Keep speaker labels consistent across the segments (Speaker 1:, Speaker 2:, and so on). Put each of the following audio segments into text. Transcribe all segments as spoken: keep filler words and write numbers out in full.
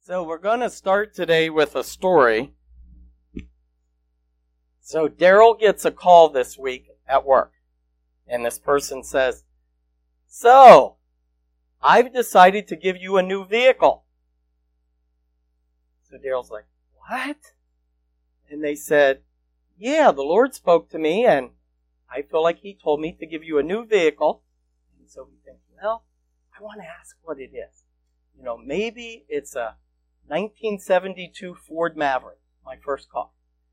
Speaker 1: So we're going to start today with a story. So Daryl gets a call this week at work. And this person says, so, I've decided to give you a new vehicle. So Daryl's like, what? And they said, yeah, the Lord spoke to me and I feel like He told me to give you a new vehicle. And so we think, well, I want to ask what it is. You know, maybe it's a nineteen seventy-two Ford Maverick, my first car.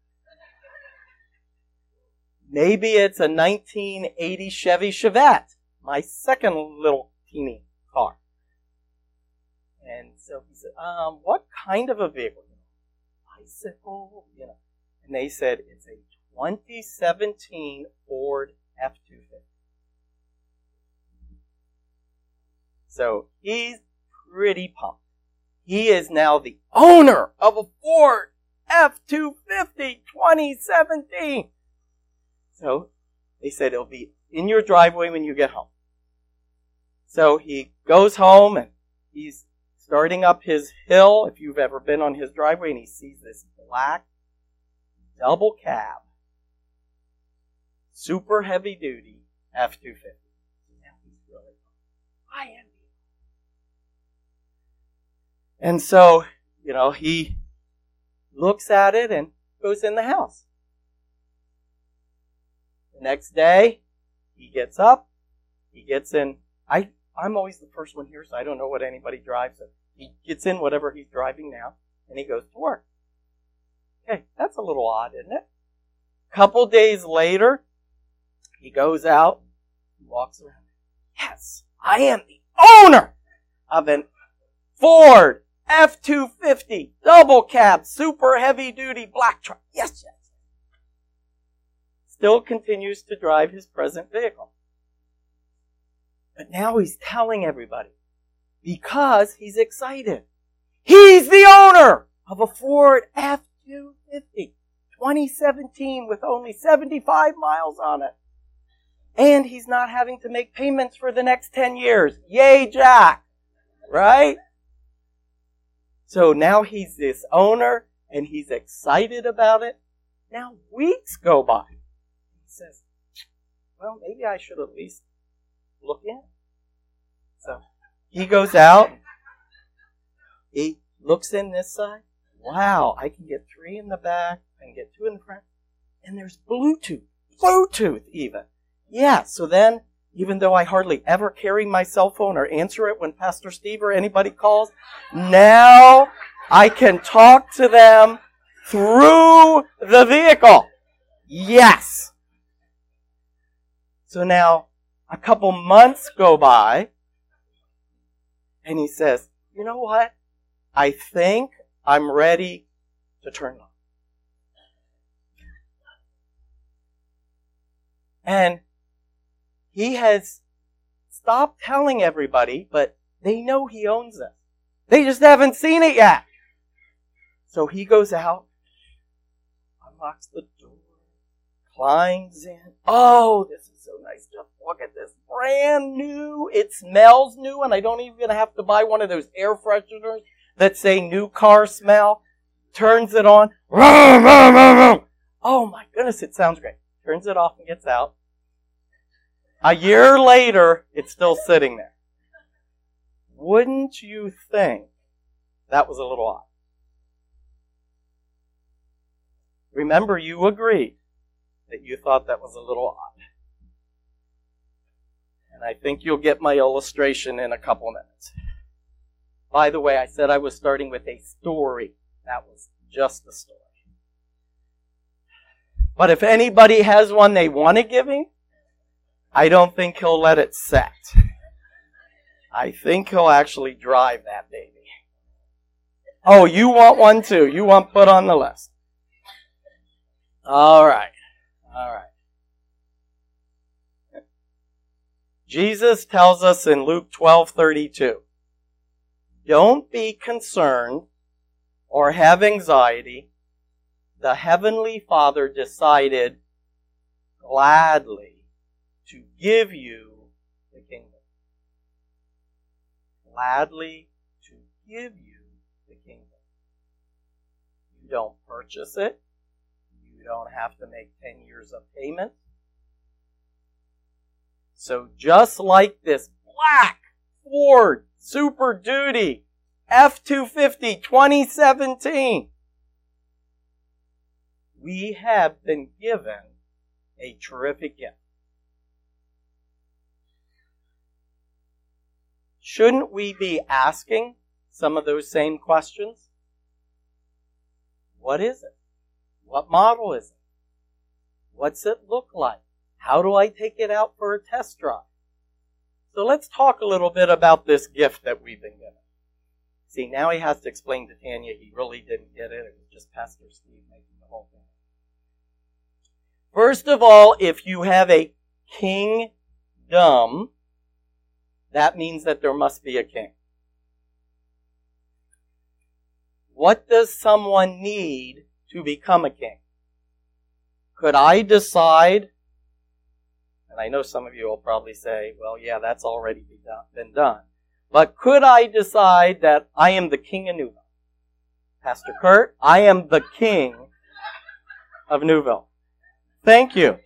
Speaker 1: Maybe it's a nineteen eighty Chevy Chevette, my second little teeny car. And so he said, um, what kind of a vehicle? Bicycle, you know. And they said, it's a twenty seventeen Ford F two fifty. So he's pretty pumped. He is now the owner of a Ford F two fifty twenty seventeen. So they said it'll be in your driveway when you get home. So he goes home and he's starting up his hill, if you've ever been on his driveway, and he sees this black double cab, super heavy duty F two fifty. Now he's really, I am. And so, you know, he looks at it and goes in the house. The next day, he gets up, he gets in. I, I'm always the first one here, so I don't know what anybody drives. So he gets in whatever he's driving now, and he goes to work. Okay, that's a little odd, isn't it? A couple days later, he goes out, he walks around. Yes, I am the owner of an Ford F two fifty double cab, super heavy duty black truck. Yes, yes. Still continues to drive his present vehicle. But now he's telling everybody because he's excited. He's the owner of a Ford F two fifty twenty seventeen with only seventy-five miles on it. And he's not having to make payments for the next ten years. Yay, Jack! Right? So now he's this owner, and he's excited about it. Now weeks go by. He says, well, maybe I should at least look in. So he goes out. He looks in this side. Wow, I can get three in the back. I can get two in the front. And there's Bluetooth. Bluetooth even. Yeah, so then, even though I hardly ever carry my cell phone or answer it when Pastor Steve or anybody calls, now I can talk to them through the vehicle. Yes. So now a couple months go by, and he says, you know what? I think I'm ready to turn on. And he has stopped telling everybody, but they know he owns it. They just haven't seen it yet. So he goes out, unlocks the door, climbs in. Oh, this is so nice. Just look at this. Brand new. It smells new, and I don't even have to buy one of those air fresheners that say new car smell. Turns it on. Oh my goodness, it sounds great. Turns it off and gets out. A year later, it's still sitting there. Wouldn't you think that was a little odd? Remember, you agreed that you thought that was a little odd. And I think you'll get my illustration in a couple minutes. By the way, I said I was starting with a story. That was just a story. But if anybody has one they want to give me, I don't think he'll let it set. I think he'll actually drive that baby. Oh, you want one too. You want put on the list. All right. All right. Jesus tells us in Luke twelve thirty-two, don't be concerned or have anxiety. The Heavenly Father decided gladly to give you the kingdom. Gladly to give you the kingdom. You don't purchase it. You don't have to make ten years of payment. So just like this black Ford Super Duty F two fifty twenty seventeen, we have been given a terrific gift. Shouldn't we be asking some of those same questions? What is it? What model is it? What's it look like? How do I take it out for a test drive? So let's talk a little bit about this gift that we've been given. See, now he has to explain to Tanya he really didn't get it. It was just Pastor Steve making the whole thing. First of all, if you have a kingdom, that means that there must be a king. What does someone need to become a king? Could I decide, and I know some of you will probably say, well, yeah, that's already been done. But could I decide that I am the king of Newville? Pastor Kurt, I am the king of Newville. Thank you.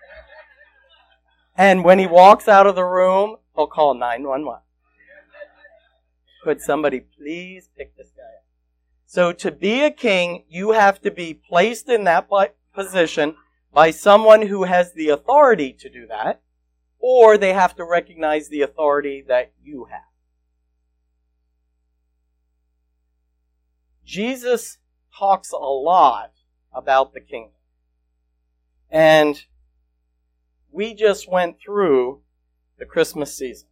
Speaker 1: And when he walks out of the room, he'll call nine one one. Could somebody please pick this guy up? So to be a king, you have to be placed in that position by someone who has the authority to do that, or they have to recognize the authority that you have. Jesus talks a lot about the kingdom. And we just went through the Christmas season.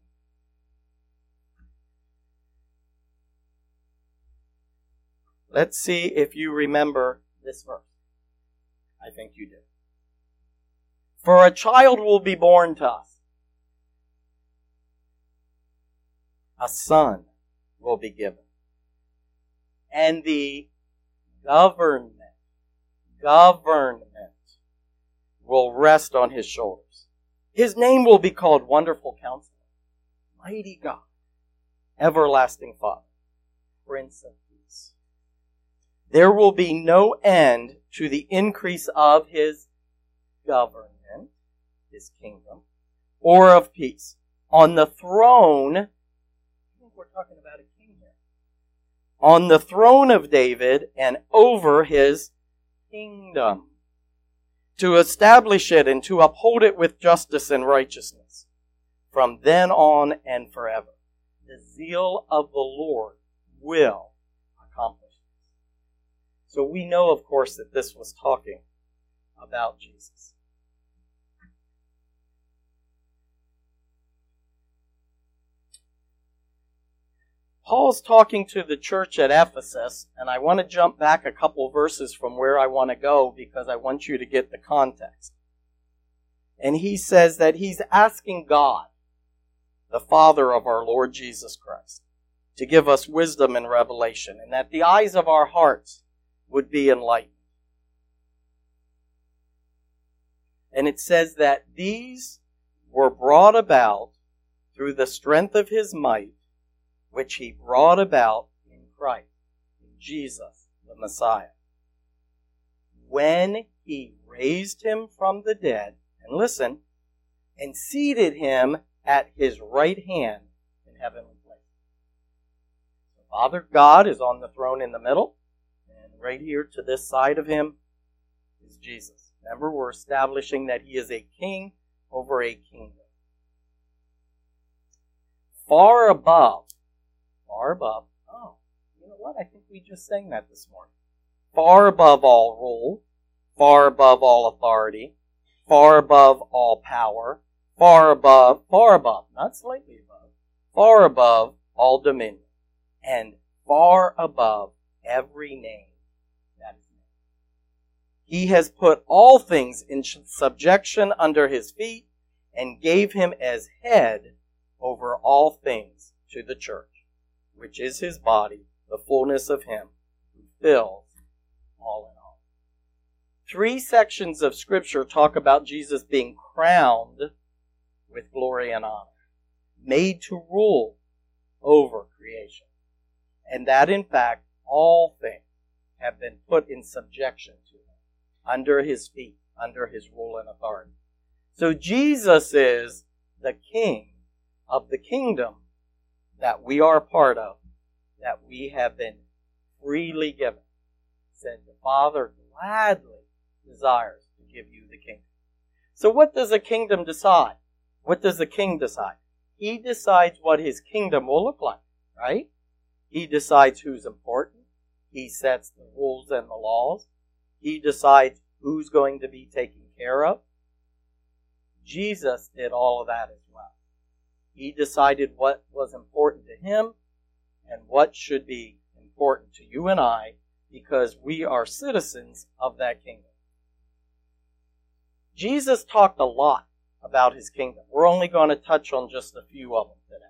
Speaker 1: Let's see if you remember this verse. I think you do. For a child will be born to us. A son will be given. And the government, government will rest on his shoulders. His name will be called Wonderful Counselor, Mighty God, Everlasting Father, Prince of Peace. There will be no end to the increase of his government, his kingdom, or of peace. On the throne, I think we're talking about a king here. On the throne of David and over his kingdom, to establish it and to uphold it with justice and righteousness from then on and forever. The zeal of the Lord will accomplish this. So we know, of course, that this was talking about Jesus. Paul's talking to the church at Ephesus, and I want to jump back a couple verses from where I want to go because I want you to get the context. And he says that he's asking God, the Father of our Lord Jesus Christ, to give us wisdom and revelation, and that the eyes of our hearts would be enlightened. And it says that these were brought about through the strength of his might, which he brought about in Christ, in Jesus, the Messiah. When he raised him from the dead, and listen, and seated him at his right hand in heavenly places. So Father God is on the throne in the middle, and right here to this side of him is Jesus. Remember, we're establishing that he is a king over a kingdom. Far above, far above, oh, you know what? I think we just sang that this morning. Far above all rule, far above all authority, far above all power, far above, far above, not slightly above, far above all dominion, and far above every name that is named. He has put all things in subjection under his feet and gave him as head over all things to the church, which is his body, the fullness of him who fills all in all. Three sections of Scripture talk about Jesus being crowned with glory and honor, made to rule over creation. And that, in fact, all things have been put in subjection to him, under his feet, under his rule and authority. So Jesus is the king of the kingdom that we are a part of, that we have been freely given. Said the Father gladly desires to give you the kingdom. So what does a kingdom decide? What does the king decide? He decides what his kingdom will look like, right? He decides who's important. He sets the rules and the laws. He decides who's going to be taken care of. Jesus did all of that as well. He decided what was important to him and what should be important to you and I, because we are citizens of that kingdom. Jesus talked a lot about his kingdom. We're only going to touch on just a few of them today.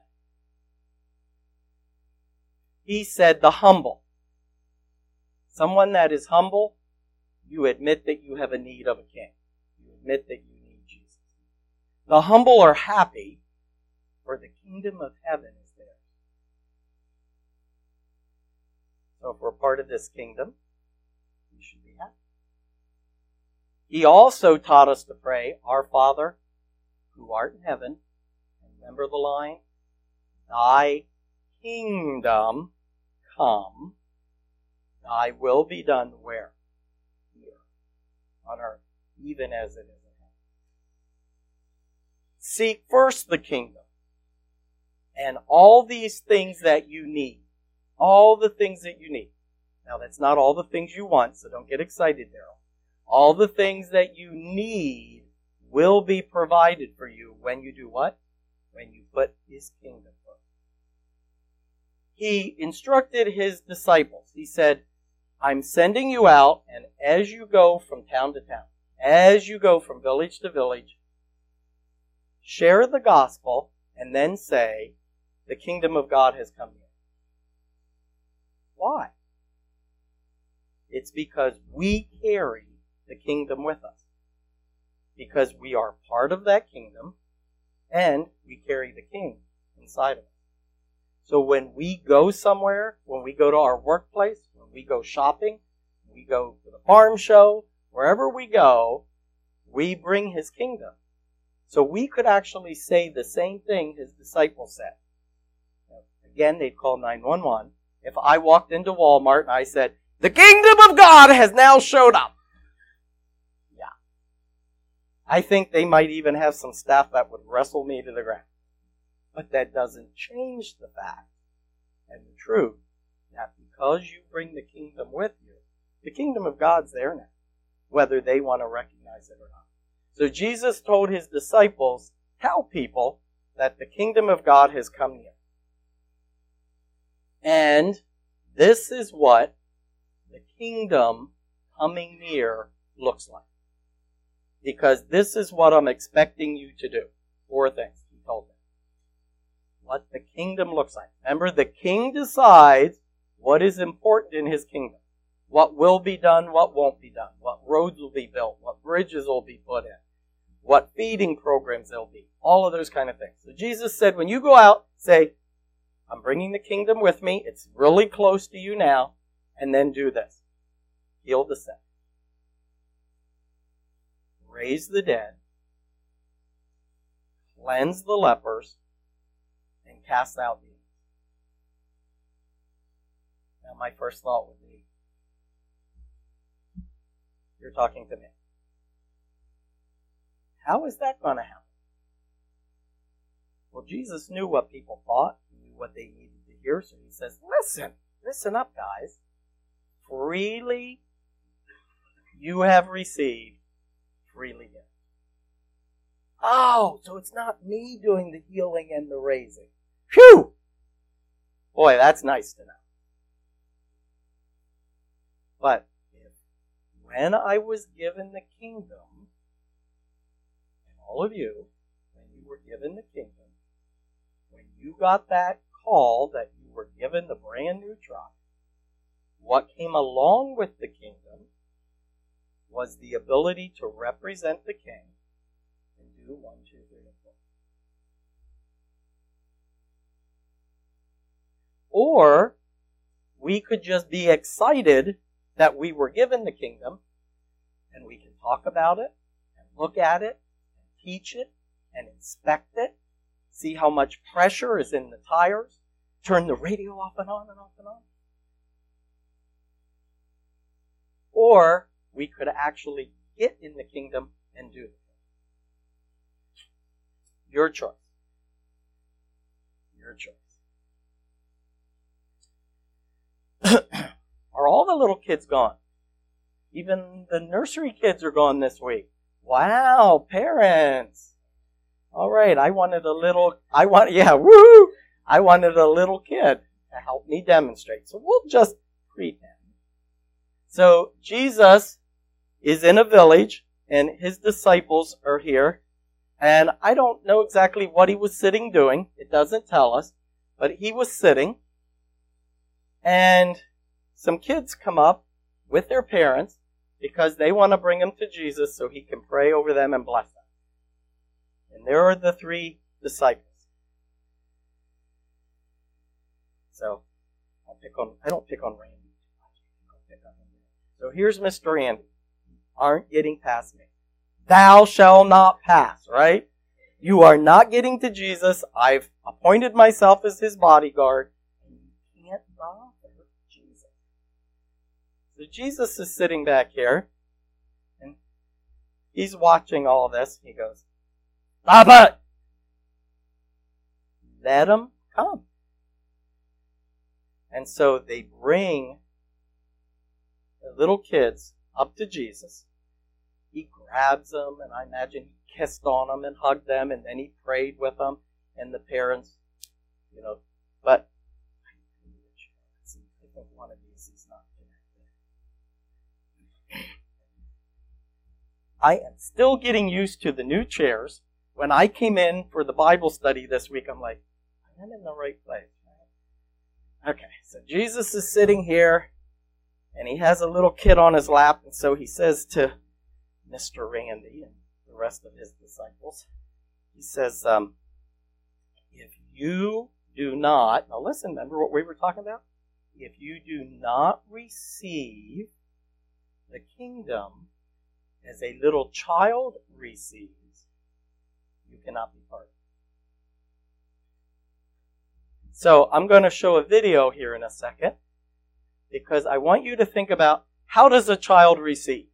Speaker 1: He said the humble. Someone that is humble, you admit that you have a need of a king. You admit that you need Jesus. The humble are happy, for the kingdom of heaven is theirs. So if we're part of this kingdom, we should be happy. He also taught us to pray, Our Father, who art in heaven, and remember the line, Thy kingdom come, Thy will be done where? Here, on earth, even as it is in heaven. Seek first the kingdom, and all these things that you need, all the things that you need. Now that's not all the things you want, so don't get excited, Daryl. All the things that you need will be provided for you when you do what? When you put his kingdom first. He instructed his disciples. He said, I'm sending you out, and as you go from town to town, as you go from village to village, share the gospel, and then say, the kingdom of God has come here. Why? It's because we carry the kingdom with us. Because we are part of that kingdom, and we carry the king inside of us. So when we go somewhere, when we go to our workplace, when we go shopping, when we go to the farm show, wherever we go, we bring his kingdom. So we could actually say the same thing his disciples said. Again, they'd call nine one one. If I walked into Walmart and I said, the kingdom of God has now showed up. Yeah. I think they might even have some staff that would wrestle me to the ground. But that doesn't change the fact and the truth that because you bring the kingdom with you, the kingdom of God's there now, whether they want to recognize it or not. So Jesus told his disciples, tell people that the kingdom of God has come near. And this is what the kingdom coming near looks like. Because this is what I'm expecting you to do. Four things, he told them. What the kingdom looks like. Remember, the king decides what is important in his kingdom. What will be done, what won't be done. What roads will be built, what bridges will be put in. What feeding programs there'll be. All of those kind of things. So Jesus said, when you go out, say, I'm bringing the kingdom with me. It's really close to you now. And then do this. Heal the sick. Raise the dead. Cleanse the lepers. And cast out demons. Now my first thought would be, you're talking to me. How is that going to happen? Well, Jesus knew what people thought. He knew what they needed to hear. So he says, listen, listen up, guys. Freely you have received, freely give. Oh, so it's not me doing the healing and the raising. Phew! Boy, that's nice to know. But if, when I was given the kingdom, and all of you, when you were given the kingdom, when you got that call that you were given the brand new truck, what came along with the kingdom was the ability to represent the king and do one, two, three, and four. Or we could just be excited that we were given the kingdom, and we can talk about it, and look at it, and teach it, and inspect it, see how much pressure is in the tires, turn the radio off and on and off and on. Or we could actually get in the kingdom and do it. Your choice. Your choice. Are all the little kids gone? Even the nursery kids are gone this week. Wow, parents. All right, I wanted a little, I want, yeah, woo! I wanted a little kid to help me demonstrate. So we'll just pretend. So Jesus is in a village, and his disciples are here. And I don't know exactly what he was sitting doing. It doesn't tell us. But he was sitting. And some kids come up with their parents because they want to bring them to Jesus so he can pray over them and bless them. And there are the three disciples. So, I'll pick on, I don't pick on Randy. I'll pick on him. So here's Mister Randy. Aren't getting past me. Thou shalt not pass, right? You are not getting to Jesus. I've appointed myself as his bodyguard. And you can't bother Jesus. So Jesus is sitting back here. And he's watching all this. He goes, stop it! Let him come. And so they bring the little kids up to Jesus. He grabs them, and I imagine he kissed on them and hugged them, and then he prayed with them, and the parents, you know, but I think one of these is not connected. I am still getting used to the new chairs. When I came in for the Bible study this week, I'm like, I'm in the right place. Right? Okay, so Jesus is sitting here, and he has a little kid on his lap, and so he says to Mister Randy and the rest of his disciples, he says, um, if you do not, now listen, remember what we were talking about? If you do not receive the kingdom as a little child receives, you cannot be part of it. So I'm going to show a video here in a second, because I want you to think about, how does a child receive?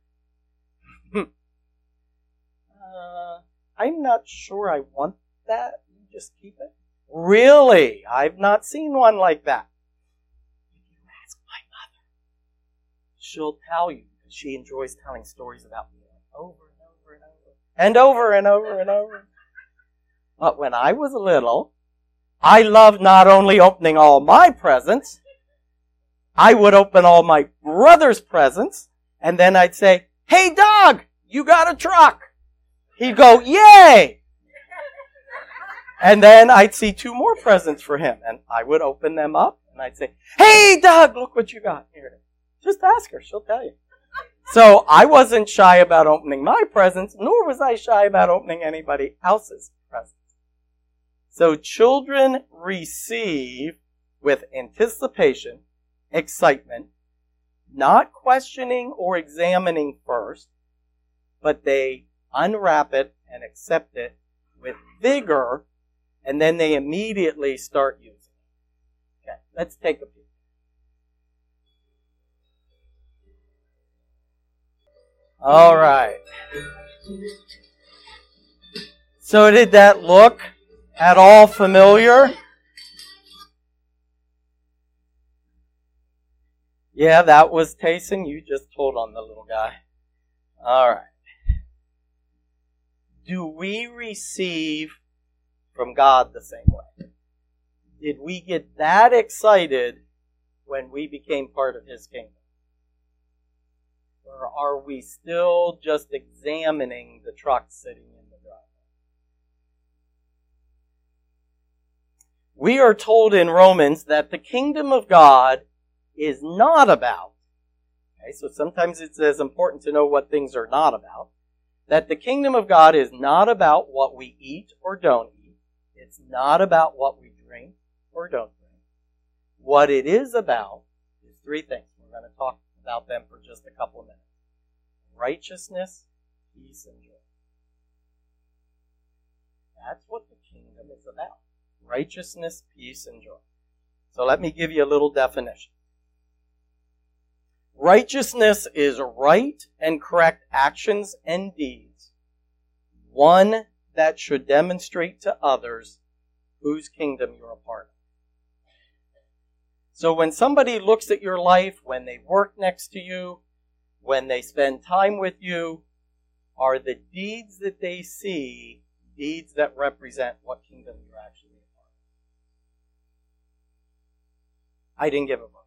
Speaker 1: uh, I'm not sure I want that. You just keep it. Really? I've not seen one like that. If you ask my mother, she'll tell you, because she enjoys telling stories about me over and over and over. And over and over and over. But when I was little, I loved not only opening all my presents, I would open all my brother's presents, and then I'd say, hey, Doug, you got a truck. He'd go, yay! And then I'd see two more presents for him, and I would open them up, and I'd say, hey, Doug, look what you got. Here it is. Just ask her. She'll tell you. So I wasn't shy about opening my presents, nor was I shy about opening anybody else's presents. So children receive with anticipation, excitement, not questioning or examining first, but they unwrap it and accept it with vigor, and then they immediately start using it. Okay, let's take a peek. All right. So did that look at all familiar? Yeah, that was Tayson. You just told on the little guy. All right. Do we receive from God the same way? Did we get that excited when we became part of His kingdom? Or are we still just examining the truck sitting in the driveway? We are told in Romans that the kingdom of God is not about, okay, so sometimes it's as important to know what things are not about, that the kingdom of God is not about what we eat or don't eat. It's not about what we drink or don't drink. What it is about three things. We're going to talk about them for just a couple of minutes. Righteousness, peace, and joy. That's what the kingdom is about. Righteousness, peace, and joy. So let me give you a little definition. Righteousness is right and correct actions and deeds, one that should demonstrate to others whose kingdom you're a part of. So when somebody looks at your life, when they work next to you, when they spend time with you, are the deeds that they see deeds that represent what kingdom you're actually a part of? I didn't give a verse.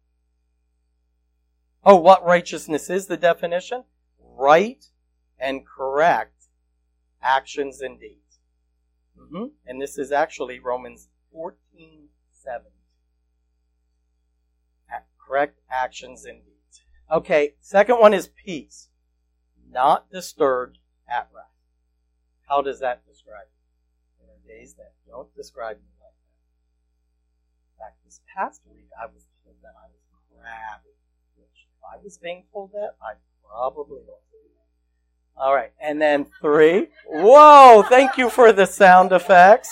Speaker 1: Oh, what righteousness is, the definition? Right and correct actions and deeds. Mm-hmm. And this is actually Romans fourteen seven. Correct actions and deeds. Okay, second one is peace. Not disturbed at rest. How does that describe you? There are days that don't describe me like that. In fact, this past week I was told that I was crabby. Which, if I was being told that, I probably was. All right, and then three. Whoa, thank you for the sound effects.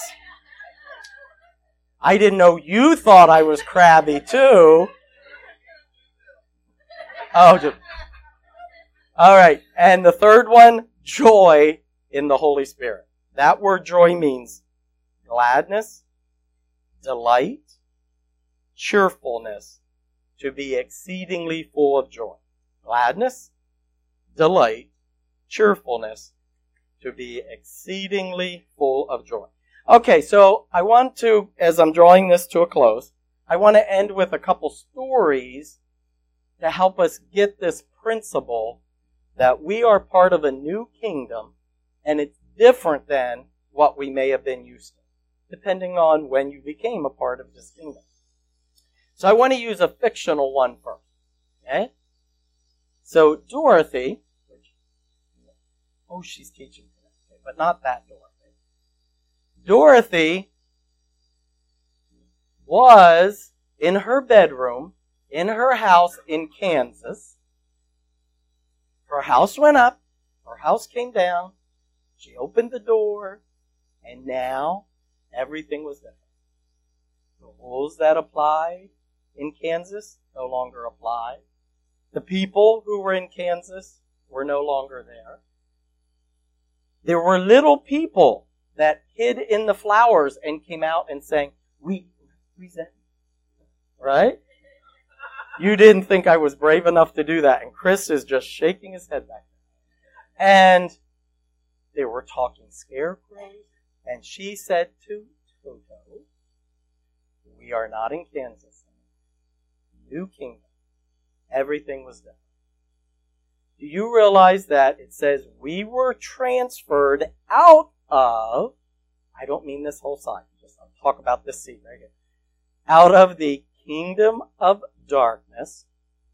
Speaker 1: I didn't know you thought I was crabby too. Oh, just, all right. And the third one, joy in the Holy Spirit. That word joy means gladness, delight, cheerfulness, to be exceedingly full of joy. Gladness, delight, cheerfulness, to be exceedingly full of joy. Okay, so I want to, as I'm drawing this to a close, I want to end with a couple stories to help us get this principle that we are part of a new kingdom, and it's different than what we may have been used to, depending on when you became a part of this kingdom. So I want to use a fictional one first. Okay? So Dorothy, which, oh, she's teaching today, but not that Dorothy. Dorothy was in her bedroom in her house in Kansas. Her house went up, her house came down, she opened the door, and now everything was different. The rules that applied in Kansas no longer applied. The people who were in Kansas were no longer there. There were little people that hid in the flowers and came out and sang, "We represent." Right? You didn't think I was brave enough to do that. And Chris is just shaking his head back. And they were talking scarecrows. And she said to Toto, "We are not in Kansas. New kingdom." Everything was different. Do you realize that it says we were transferred out of, I don't mean this whole side, just I'll talk about this seat right here, out of the kingdom of darkness,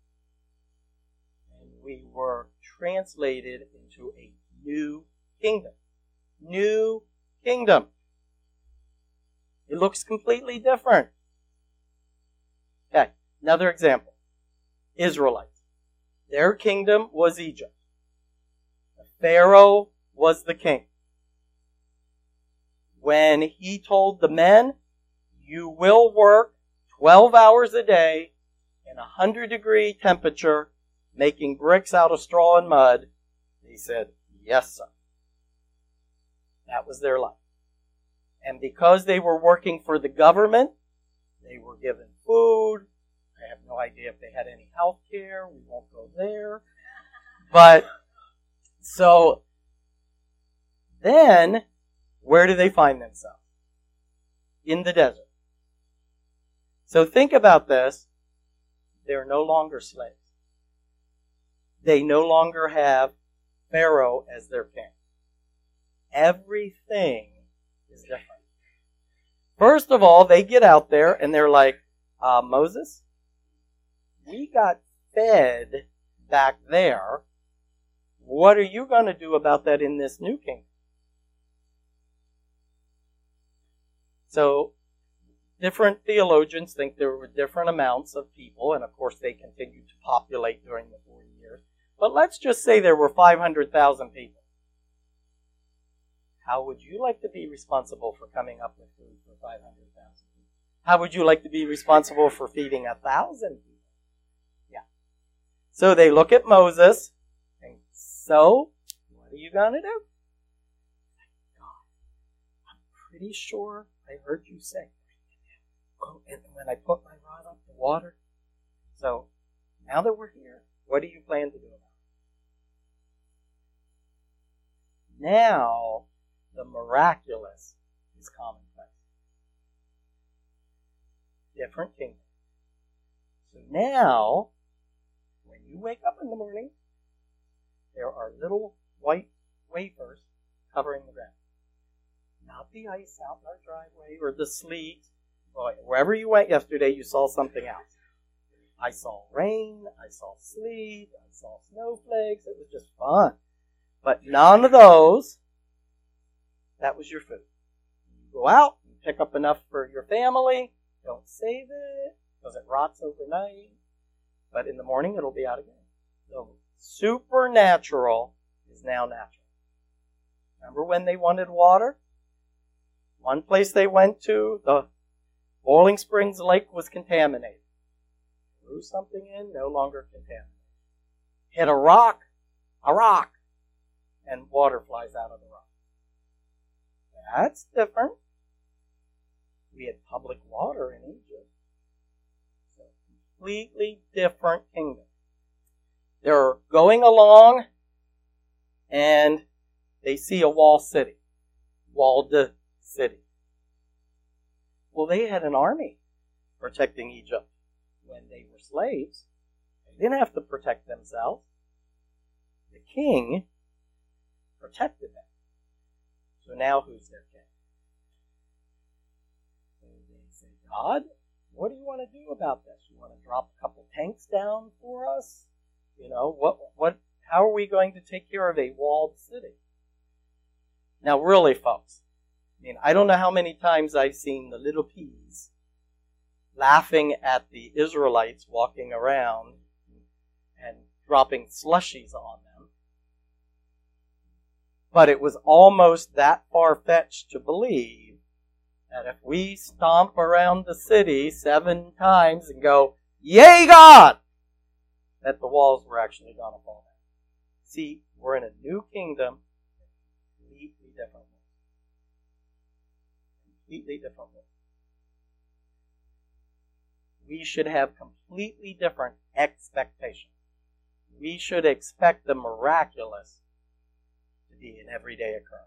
Speaker 1: and we were translated into a new kingdom. New kingdom. It looks completely different. Okay, another example. Israelites. Their kingdom was Egypt. The Pharaoh was the king. When he told the men, "You will work twelve hours a day in a one hundred degree temperature, making bricks out of straw and mud," they said, "Yes, sir." That was their life. And because they were working for the government, they were given food. I have no idea if they had any health care. We won't go there. But, so, then, where do they find themselves? In the desert. So think about this. They're no longer slaves. They no longer have Pharaoh as their king. Everything is different. First of all, they get out there and they're like, uh, Moses, we got fed back there. What are you going to do about that in this new kingdom? So, different theologians think there were different amounts of people, and of course they continued to populate during the forty years. But let's just say there were five hundred thousand people. How would you like to be responsible for coming up with food for five hundred thousand people? How would you like to be responsible for feeding a thousand people? Yeah. So they look at Moses, and so, what are you going to do? God, I'm pretty sure I heard you say, oh, and when I put my rod up the water. So, now that we're here, what do you plan to do about it? Now, the miraculous is commonplace. Different kingdom. So now, when you wake up in the morning, there are little white wafers covering the ground. Not the ice out in our driveway or the sleet. Well, wherever you went yesterday, you saw something else. I saw rain, I saw sleet, I saw snowflakes. It was just fun. But none of those. That was your food. You go out, you pick up enough for your family. Don't save it, because it rots overnight. But in the morning, it'll be out again. So supernatural is now natural. Remember when they wanted water? One place they went to, the Boiling Springs Lake was contaminated. Threw something in, no longer contaminated. Hit a rock, a rock, and water flies out of the rock. That's different. We had public water in Egypt. So, completely different kingdom. They're going along, and they see a walled city. Walled city. Well, they had an army protecting Egypt when they were slaves. They didn't have to protect themselves. The king protected them. So now who's their king? So they say, God, what do you want to do about this? You want to drop a couple tanks down for us? You know, what, what, how are we going to take care of a walled city? Now really, folks, I mean, I don't know how many times I've seen the little peas laughing at the Israelites walking around and dropping slushies on them. But it was almost that far-fetched to believe that if we stomp around the city seven times and go, "Yay, God!" that the walls were actually going to fall down. See, we're in a new kingdom, completely different. Completely different. We should have completely different expectations. We should expect the miraculous to be an everyday occurrence.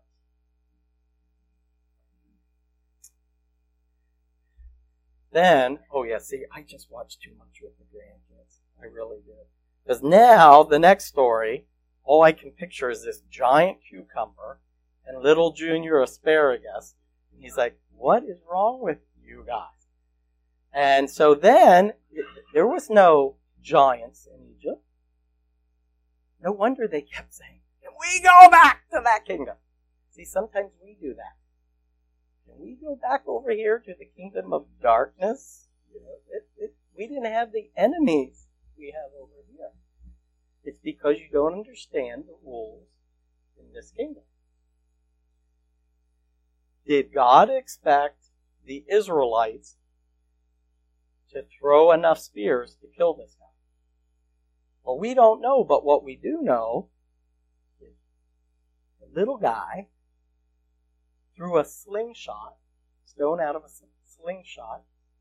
Speaker 1: Then, oh yeah, see, I just watched too much with the grandkids. I really did. Because now, the next story, all I can picture is this giant cucumber and little junior asparagus. And he's like, what is wrong with you guys? And so then, it, there was no giants in Egypt. No wonder they kept saying, can we go back to that kingdom? See, sometimes we do that. Can we go back over here to the kingdom of darkness? You know, it, it, we didn't have the enemies we have over here. It's because you don't understand the rules in this kingdom. Did God expect the Israelites to throw enough spears to kill this guy? Well, we don't know, but what we do know is the little guy threw a slingshot, stone out of a slingshot,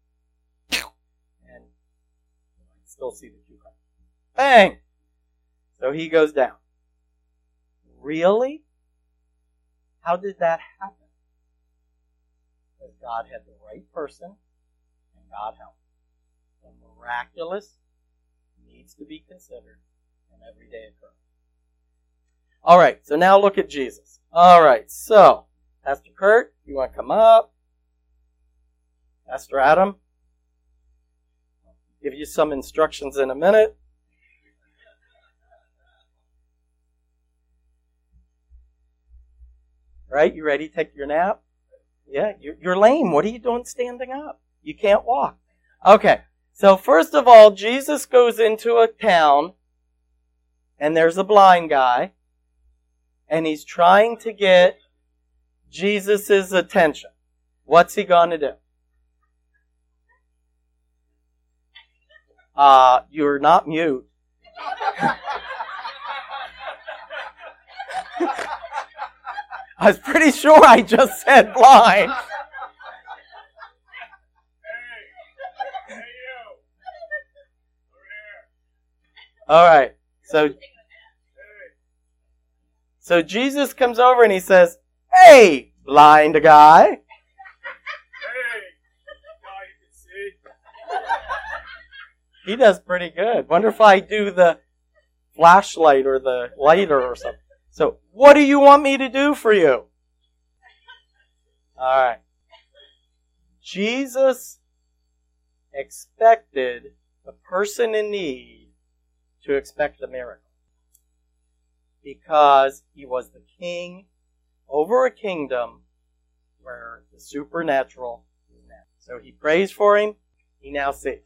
Speaker 1: and you can still see the cucumber. Bang! So he goes down. Really? How did that happen? Because God had the right person, and God helped. The miraculous needs to be considered an everyday occurrence. All right, so now look at Jesus. All right, so Pastor Kurt, you want to come up? Pastor Adam, I'll give you some instructions in a minute. Right, you ready to take your nap? Yeah, you're, you're lame. What are you doing standing up? You can't walk. Okay, so first of all, Jesus goes into a town, and there's a blind guy, and he's trying to get Jesus' attention. What's he going to do? Uh, you're not mute. I was pretty sure I just said blind. All right. So, so Jesus comes over and he says, "Hey, blind guy." Hey, he does pretty good. Wonder if I do the flashlight or the lighter or something. So, what do you want me to do for you? All right. Jesus expected the person in need to expect the miracle, because he was the king over a kingdom where the supernatural is natural. So he prays for him. He now sees.